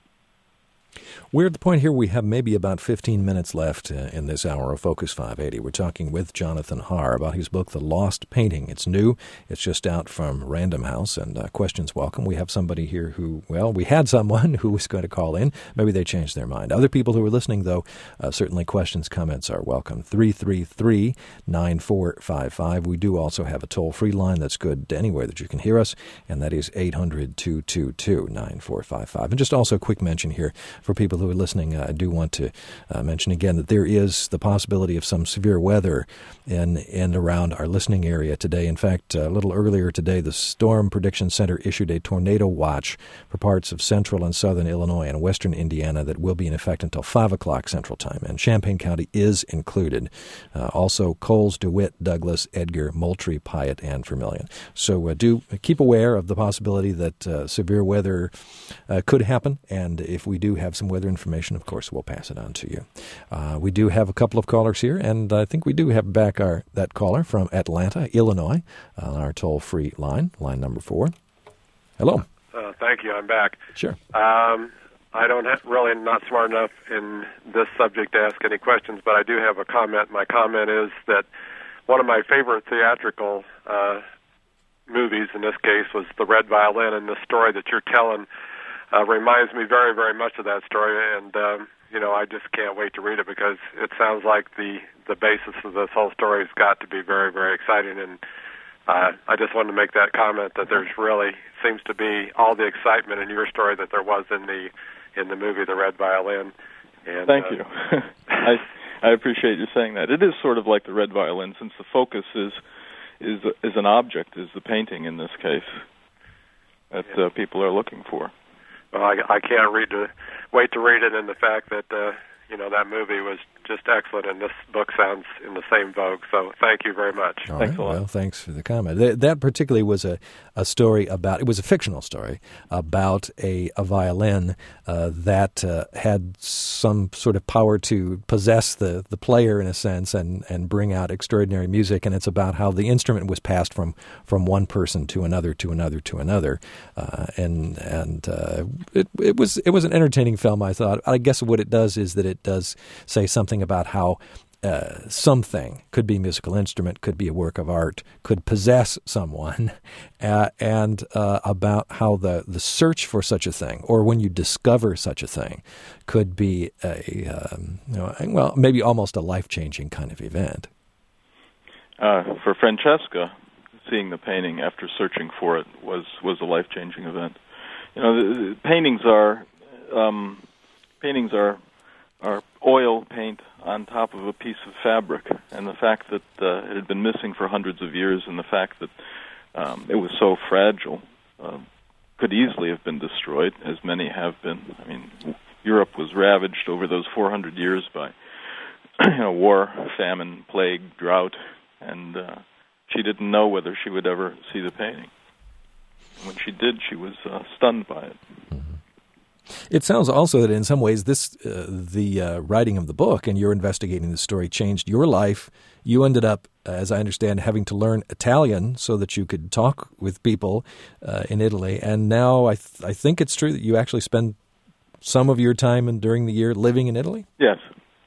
We're at the point here we have maybe about fifteen minutes left uh, in this hour of Focus five eighty. We're talking with Jonathan Haar about his book, The Lost Painting. It's new. It's just out from Random House, and uh, questions welcome. We have somebody here who, well, we had someone who was going to call in. Maybe they changed their mind. Other people who are listening, though, uh, certainly questions, comments are welcome. three three three, nine four five five. We do also have a toll-free line that's good anywhere that you can hear us, and that is eight hundred, two two two, nine four five five. And just also a quick mention here for people who are listening, uh, I do want to uh, mention again that there is the possibility of some severe weather in and around our listening area today. In fact, a little earlier today, the Storm Prediction Center issued a tornado watch for parts of central and southern Illinois and western Indiana that will be in effect until five o'clock Central Time, and Champaign County is included. Uh, also, Coles, DeWitt, Douglas, Edgar, Moultrie, Piatt, and Vermilion. So uh, do keep aware of the possibility that uh, severe weather uh, could happen, and if we do have some weather information, of course, we'll pass it on to you. Uh, we do have a couple of callers here, and I think we do have back our that caller from Atlanta, Illinois, on our toll-free line, line number four. Hello. Uh, thank you. I'm back. Sure. Um, I don't have, really not smart enough in this subject to ask any questions, but I do have a comment. My comment is that one of my favorite theatrical uh, movies, in this case, was The Red Violin, and the story that you're telling Uh, reminds me very, very much of that story, and um, you know, I just can't wait to read it because it sounds like the the basis of this whole story has got to be very, very exciting. And uh, I just wanted to make that comment that there's really seems to be all the excitement in your story that there was in the in the movie The Red Violin. And, Thank uh, you. I I appreciate you saying that. It is sort of like The Red Violin, since the focus is is is an object, is the painting in this case that uh, people are looking for. Well, I, I can't read to, wait to read it, and the fact that, uh, you know, that movie was just excellent, and this book sounds in the same vogue. So thank you very much. All thanks right. a lot. Well, thanks for the comment. That, that particularly was a, a story about, it was a fictional story about a, a violin uh, that uh, had some sort of power to possess the, the player, in a sense, and, and bring out extraordinary music. And it's about how the instrument was passed from, from one person to another, to another, to another. Uh, and and uh, it, it was it was an entertaining film, I thought. I guess what it does is that it does say something about how uh, something, could be a musical instrument, could be a work of art, could possess someone, uh, and uh, about how the, the search for such a thing, or when you discover such a thing, could be a, um, you know, well, maybe almost a life-changing kind of event. Uh, for Francesca, seeing the painting after searching for it was, was a life-changing event. You know, the, the paintings are um, paintings are are oil paint on top of a piece of fabric, and the fact that uh, it had been missing for hundreds of years, and the fact that um, it was so fragile, uh, could easily have been destroyed, as many have been. I mean, Europe was ravaged over those four hundred years by you know, war, famine, plague, drought, and uh, she didn't know whether she would ever see the painting. When she did, she was uh, stunned by it. Mm-hmm. It sounds also that in some ways this, uh, the uh, writing of the book and your investigating the story changed your life. You ended up, as I understand, having to learn Italian so that you could talk with people uh, in Italy. And now I, th- I think it's true that you actually spend some of your time and during the year living in Italy? Yes.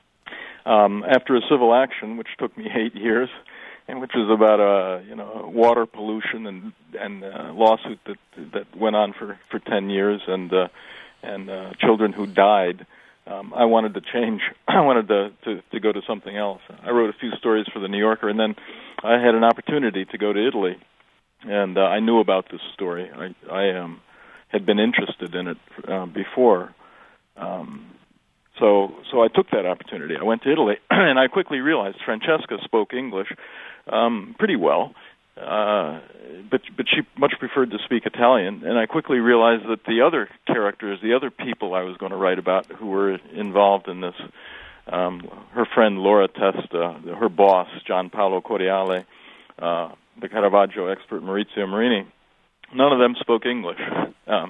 Um, after a civil action, which took me eight years, and which was about uh, you know water pollution and and uh, lawsuit that that went on for, for ten years, and uh, and uh, children who died. Um, I wanted to change. I wanted to, to to go to something else. I wrote a few stories for the New Yorker, and then I had an opportunity to go to Italy, and uh, I knew about this story. I I um, had been interested in it uh, before. Um, so so I took that opportunity. I went to Italy, and I quickly realized Francesca spoke English um, pretty well, uh, but but she much preferred to speak Italian. And I quickly realized that the other characters, the other people I was going to write about who were involved in this, um, her friend Laura Testa, her boss Gian Paolo Coriale, uh, the Caravaggio expert Maurizio Marini, none of them spoke English. Um,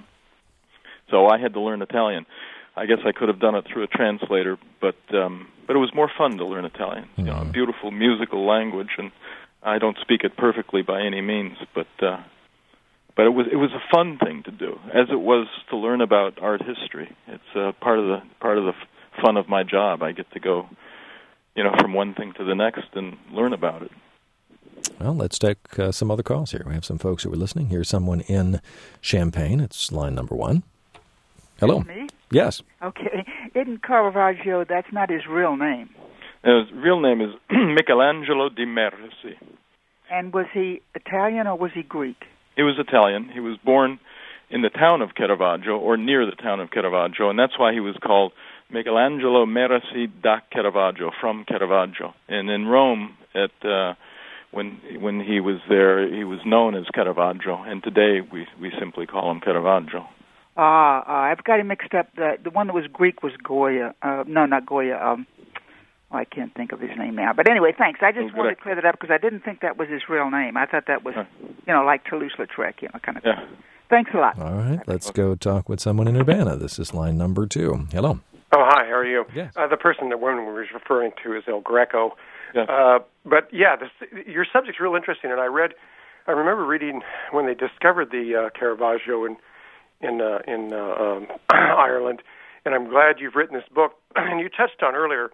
so I had to learn Italian. I guess I could have done it through a translator, but um, but it was more fun to learn Italian. You know, a beautiful musical language, and I don't speak it perfectly by any means, but uh, but it was it was a fun thing to do, as it was to learn about art history. It's uh, part of the part of the f- fun of my job. I get to go, you know, from one thing to the next and learn about it. Well, let's take uh, some other calls here. We have some folks who are listening. Here's someone in Champaign. It's line number one. Hello. Me? Yes. Okay. Isn't Caravaggio, that's not his real name? Uh, his real name is Michelangelo di Mersi. And was he Italian or was he Greek? He was Italian. He was born in the town of Caravaggio, or near the town of Caravaggio, and that's why he was called Michelangelo Mersi da Caravaggio, from Caravaggio. And in Rome, at uh, when when he was there, he was known as Caravaggio, and today we, we simply call him Caravaggio. Ah, uh, I've got him mixed up. The the one that was Greek was Goya. Uh, no, not Goya. Um, oh, I can't think of his name now. But anyway, thanks. I just oh, wanted to clear that up because I didn't think that was his real name. I thought that was, huh. you know, like Toulouse-Lautrec, you know, kind of yeah. thing. Thanks a lot. All right, let's go talk with someone in Urbana. This is line number two. Hello. Oh, hi, how are you? Yes. Uh, the person that woman was referring to is El Greco. Yes. Uh, but, yeah, this, your subject's real interesting, and I read, I remember reading when they discovered the uh, Caravaggio in in uh, in uh, um, Ireland, and I'm glad you've written this book. And you touched on earlier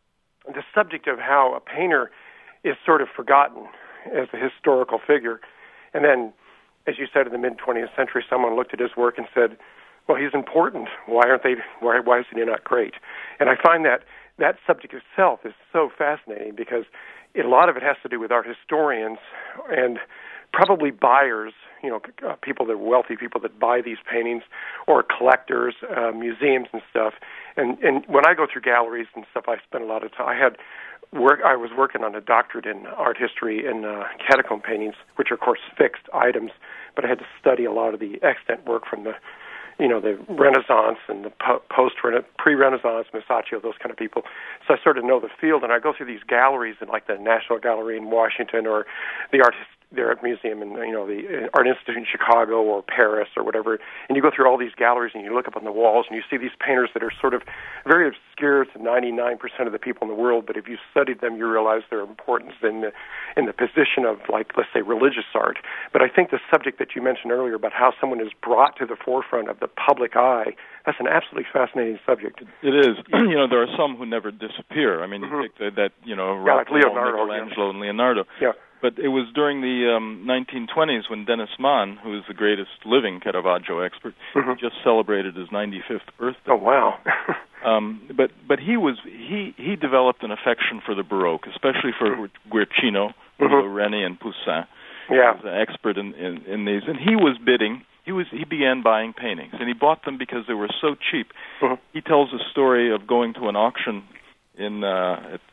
the subject of how a painter is sort of forgotten as a historical figure. And then, as you said, in the mid-twentieth century, someone looked at his work and said, well, he's important. Why aren't they, why, why is he not great? And I find that that subject itself is so fascinating because it, a lot of it has to do with art historians and probably buyers, you know, uh, people that are wealthy, people that buy these paintings, or collectors, uh, museums and stuff. And and when I go through galleries and stuff, I spend a lot of time. I had work. I was working on a doctorate in art history and uh, catacomb paintings, which are of course fixed items. But I had to study a lot of the extant work from the, you know, the Renaissance and the po- post pre-Renaissance, Masaccio, those kind of people. So I sort of know the field, and I go through these galleries in like the National Gallery in Washington or the Art the Art Museum in, you know, the Art Institute in Chicago or Paris or whatever, and you go through all these galleries and you look up on the walls and you see these painters that are sort of very obscure to ninety-nine percent of the people in the world, but if you studied them, you realize their importance in the, in the position of, like, let's say, religious art. But I think the subject that you mentioned earlier about how someone is brought to the forefront of the public eye, that's an absolutely fascinating subject. It is. You know, there are some who never disappear. I mean, mm-hmm. you take the, that, you know, yeah, like Raphael, Leonardo, Michelangelo, yeah. and Leonardo. Yeah. But it was during the um, nineteen twenties when Dennis Mann, who is the greatest living Caravaggio expert, mm-hmm. just celebrated his ninety-fifth birthday. Oh, wow. um, but but he was he, he developed an affection for the Baroque, especially for Guercino, mm-hmm. Reni, and Poussin. Yeah. He was an expert in, in, in these. And he was bidding. He was he began buying paintings, and he bought them because they were so cheap. Mm-hmm. He tells a story of going to an auction in uh, at,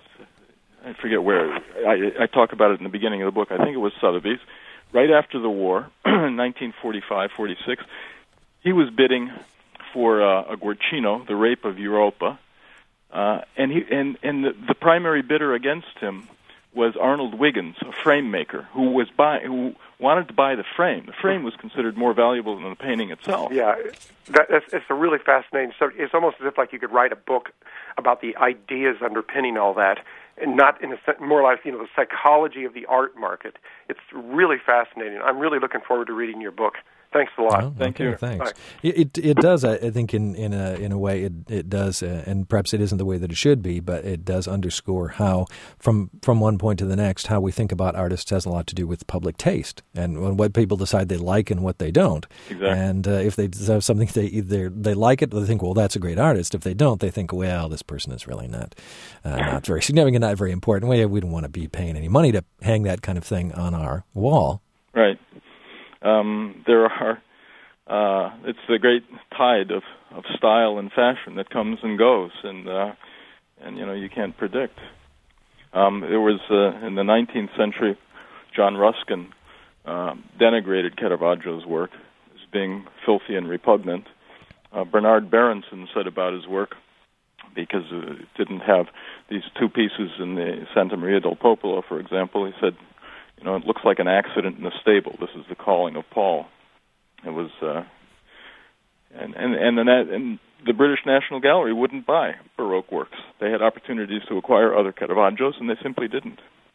I forget where. I, I talk about it in the beginning of the book. I think it was Sotheby's. Right after the war, nineteen forty-five forty-six, he was bidding for uh, a Guercino, The Rape of Europa, uh, and he and and the, the primary bidder against him was Arnold Wiggins, a frame maker, who was buy, who wanted to buy the frame. The frame was considered more valuable than the painting itself. Yeah, that, it's, it's a really fascinating subject. It's almost as if like you could write a book about the ideas underpinning all that, and not in a more like you know the psychology of the art market. It's really fascinating. I'm really looking forward to reading your book. Thanks a lot. Oh, Thank okay, you. Thanks. It, it it does. I, I think in in a in a way it it does, uh, and perhaps it isn't the way that it should be, but it does underscore how from from one point to the next, how we think about artists has a lot to do with public taste and what people decide they like and what they don't. Exactly. And uh, if they have something they either they like it, they think, well, that's a great artist. If they don't, they think, well, this person is really not uh, not very significant, not very important. We we don't want to be paying any money to hang that kind of thing on our wall. Right. Um, there are, uh, it's the great tide of, of style and fashion that comes and goes, and uh, and you know you can't predict. Um, there was uh, in the nineteenth century, John Ruskin uh, denigrated Caravaggio's work as being filthy and repugnant. Uh, Bernard Berenson said about his work, because it didn't have these two pieces in the Santa Maria del Popolo, for example, he said, you know, it looks like an accident in a stable. This is the calling of Paul. It was, uh, and and and the, and the British National Gallery wouldn't buy Baroque works. They had opportunities to acquire other Caravaggios, and they simply didn't.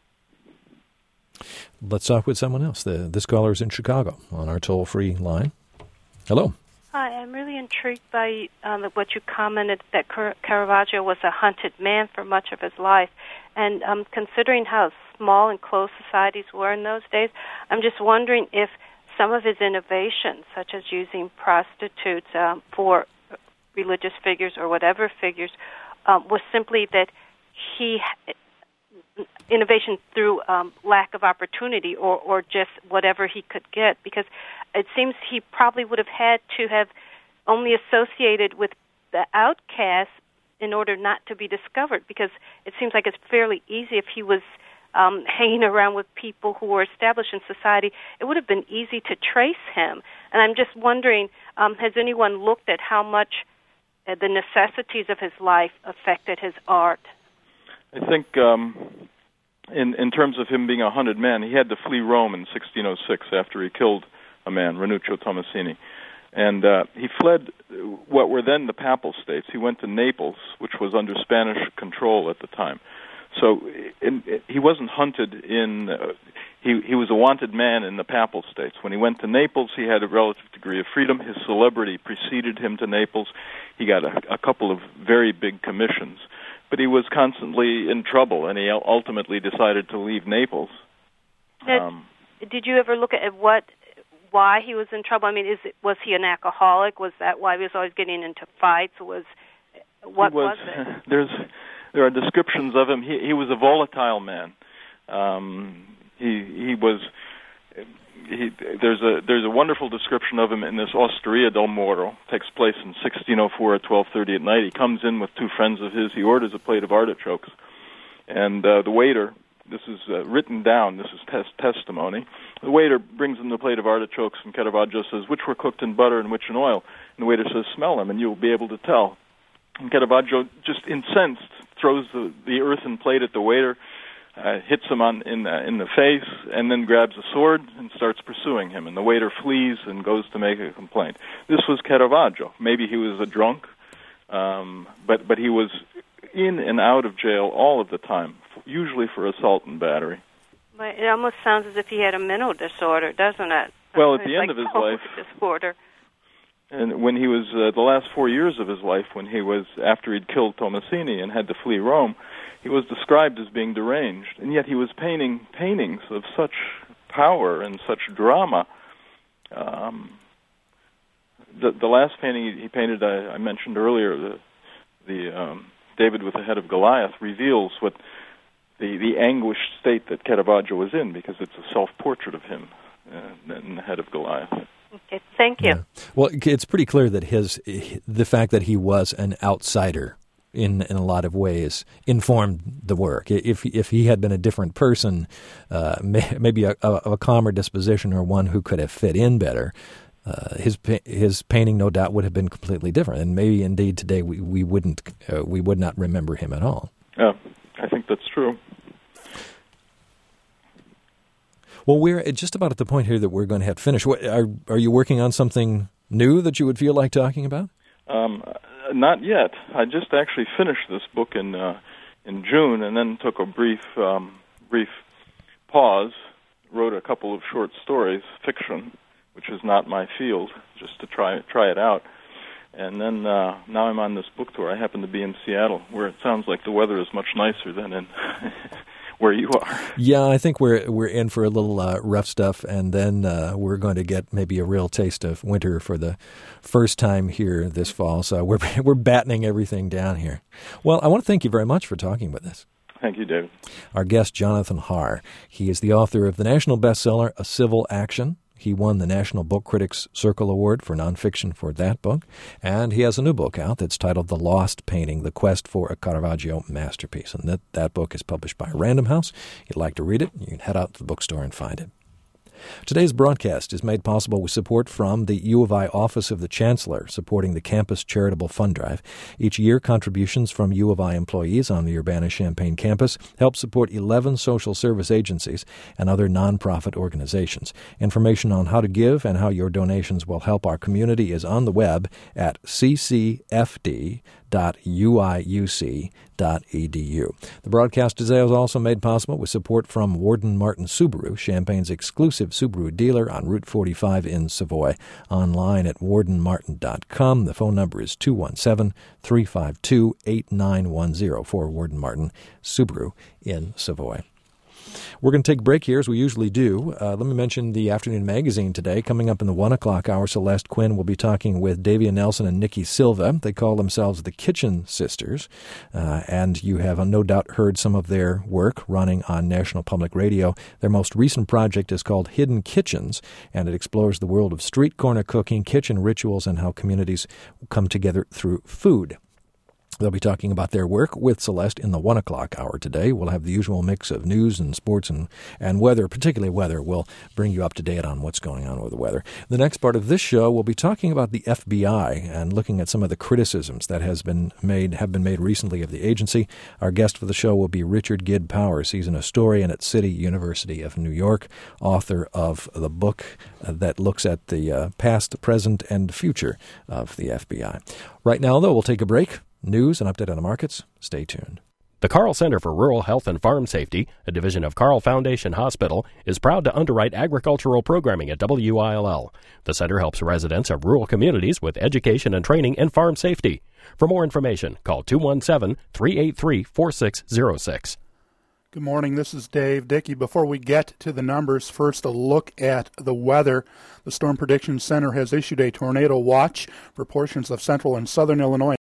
Let's talk with someone else. The this caller is in Chicago on our toll-free line. Hello. Hi, I'm really intrigued by um, what you commented that Car- Caravaggio was a hunted man for much of his life. And um, considering how small and closed societies were in those days, I'm just wondering if some of his innovations, such as using prostitutes um, for religious figures or whatever figures, um, was simply that he innovation through um, lack of opportunity or, or just whatever he could get, because it seems he probably would have had to have only associated with the outcasts in order not to be discovered, because it seems like it's fairly easy if he was um, hanging around with people who were established in society, it would have been easy to trace him. And I'm just wondering, um, has anyone looked at how much uh, the necessities of his life affected his art? I think um, in in terms of him being a hunted man, he had to flee Rome in sixteen oh six after he killed a man, Ranuccio Tomasini. And uh, he fled what were then the Papal States. He went to Naples, which was under Spanish control at the time. So in, he wasn't hunted in... Uh, he, he was a wanted man in the Papal States. When he went to Naples, he had a relative degree of freedom. His celebrity preceded him to Naples. He got a, a couple of very big commissions. But he was constantly in trouble, and he ultimately decided to leave Naples. Now, um, did you ever look at what, why he was in trouble? I mean, is it, was he an alcoholic? Was that why he was always getting into fights? Was what was, was it? There's, there are descriptions of him. He, he was a volatile man. Um, he he was. He, there's a there's a wonderful description of him in this Osteria del Moro. It takes place in sixteen oh four at twelve thirty at night. He comes in with two friends of his. He orders a plate of artichokes, and uh, the waiter. This is uh, written down. This is tes- testimony. The waiter brings him the plate of artichokes, and Caravaggio says, "Which were cooked in butter and which in oil?" And the waiter says, "Smell them, and you'll be able to tell." And Caravaggio, just incensed, throws the, the earthen plate at the waiter. Uh, hits him on in the, in the face, and then grabs a sword and starts pursuing him. And the waiter flees and goes to make a complaint. This was Caravaggio. Maybe he was a drunk, um, but but he was in and out of jail all of the time, usually for assault and battery. But it almost sounds as if he had a mental disorder, doesn't it? Well, at the it's end like of his total life, disorder. And when he was uh, the last four years of his life, when he was after he'd killed Tomasini and had to flee Rome, he was described as being deranged, and yet he was painting paintings of such power and such drama. Um, the, the last painting he painted, I, I mentioned earlier, the, the um, David with the head of Goliath, reveals what the, the anguished state that Caravaggio was in, because it's a self-portrait of him uh, in the head of Goliath. Okay, thank you. Yeah. Well, it's pretty clear that his the fact that he was an outsider in in a lot of ways informed the work. If if he had been a different person, uh, may, maybe a, a, a calmer disposition or one who could have fit in better, uh, his his painting no doubt would have been completely different. And maybe indeed today we we wouldn't uh, we would not remember him at all. Yeah, I think that's true. Well, we're just about at the point here that we're going to have to finish. What, are, are you working on something new that you would feel like talking about? Um, not yet. I just actually finished this book in uh, in June, and then took a brief um, brief pause. Wrote a couple of short stories, fiction, which is not my field, just to try try it out. And then uh, now I'm on this book tour. I happen to be in Seattle, where it sounds like the weather is much nicer than in where you are. Yeah, I think we're we're in for a little uh, rough stuff, and then uh, we're going to get maybe a real taste of winter for the first time here this fall. So we're we're battening everything down here. Well, I want to thank you very much for talking with us. Thank you, David. Our guest, Jonathan Har. He is the author of the national bestseller, A Civil Action. He won the National Book Critics Circle Award for nonfiction for that book. And he has a new book out that's titled The Lost Painting, The Quest for a Caravaggio Masterpiece. And that, that book is published by Random House. If you'd like to read it, you can head out to the bookstore and find it. Today's broadcast is made possible with support from the U of I Office of the Chancellor, supporting the Campus Charitable Fund Drive. Each year, contributions from U of I employees on the Urbana-Champaign campus help support eleven social service agencies and other nonprofit organizations. Information on how to give and how your donations will help our community is on the web at c c f d dot u i u c dot e d u. The broadcast today was also made possible with support from Warden Martin Subaru, Champaign's exclusive Subaru dealer on Route forty-five in Savoy. Online at warden martin dot com. The phone number is two one seven, three five two, eight nine one zero for Warden Martin Subaru in Savoy. We're going to take a break here, as we usually do. Uh, let me mention the Afternoon Magazine today. Coming up in the one o'clock hour, Celeste Quinn will be talking with Davia Nelson and Nikki Silva. They call themselves the Kitchen Sisters, uh, and you have uh, no doubt heard some of their work running on National Public Radio. Their most recent project is called Hidden Kitchens, and it explores the world of street corner cooking, kitchen rituals, and how communities come together through food. They'll be talking about their work with Celeste in the one o'clock hour today. We'll have the usual mix of news and sports and, and weather, particularly weather. We'll bring you up to date on what's going on with the weather. The next part of this show, we'll be talking about the F B I and looking at some of the criticisms that has been made have been made recently of the agency. Our guest for the show will be Richard Gid Powers. He's an historian at City University of New York, author of the book uh, that looks at the uh, past, present, and future of the F B I. Right now, though, we'll take a break. News and update on the markets. Stay tuned. The Carl Center for Rural Health and Farm Safety, a division of Carl Foundation Hospital, is proud to underwrite agricultural programming at W I L L. The center helps residents of rural communities with education and training in farm safety. For more information, call two one seven, three eight three, four six zero six. Good morning, this is Dave Dickey. Before we get to the numbers, first a look at the weather. The Storm Prediction Center has issued a tornado watch for portions of central and southern Illinois.